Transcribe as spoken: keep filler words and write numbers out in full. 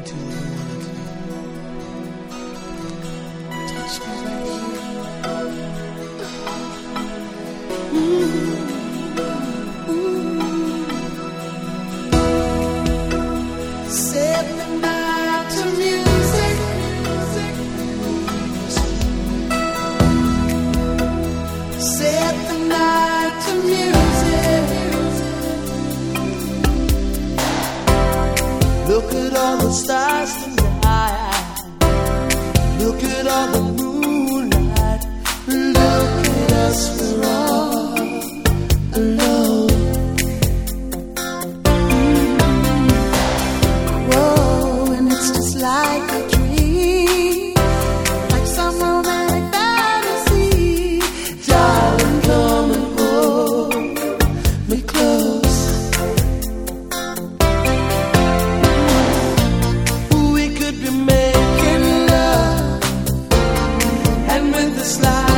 Look at all the stars tonight. Look at all the moonlight. Look at us, we're all alone. Whoa, and it's just like a dream, like some romantic fantasy. Darling, come and hold me close. Slide